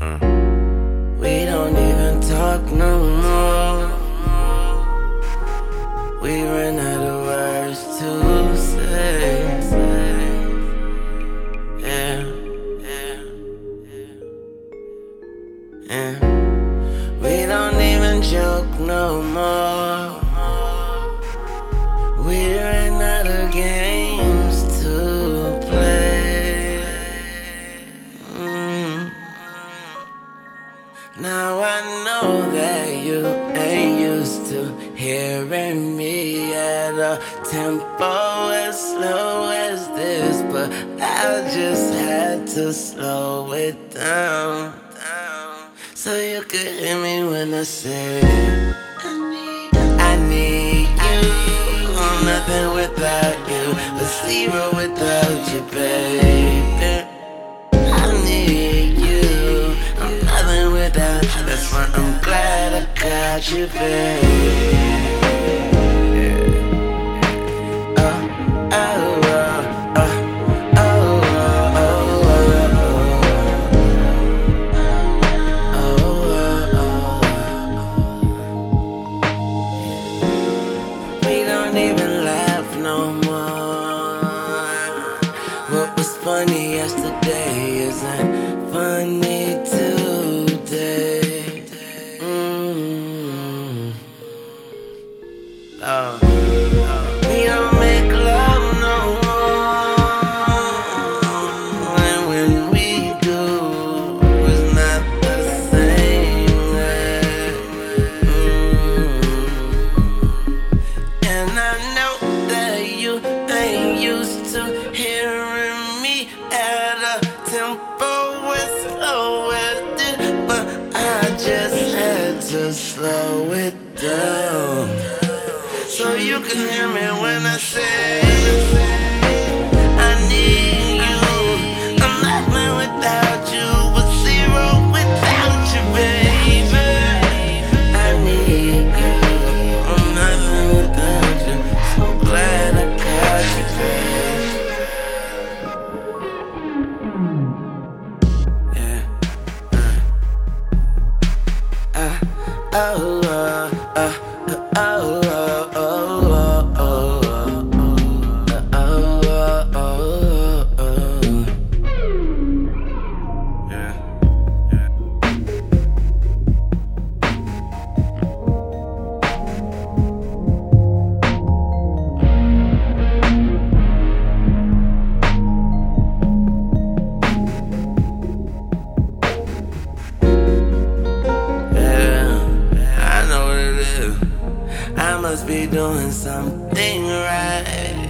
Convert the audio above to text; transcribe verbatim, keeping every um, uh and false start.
Uh. We don't even talk no more. We ran out of words to say. Yeah, yeah, yeah. We don't even joke no more. We ran out of games to play. Mm. Now I know that you ain't used to hearing me at a tempo as slow as this, but I just had to slow it down, so you could hear me when I say I need you. I'm nothing without you, but zero without you, baby. I need you. I'm nothing without you. That's why I'm glad I got you, baby. What was funny yesterday isn't funny today. Mm. Oh. We don't make love no more, and when we do, it's not the same way. Mm. And I know that you ain't used to hearing me at a tempo as slow as this, but I just had to slow it down, so you can hear me when I say I need you. I'm nothing without you, but zero without you, baby. I need you. I'm nothing without you. So glad I got you, baby. Yeah. Uh. Uh. Oh. Uh. Uh. Oh. I must be doing something right.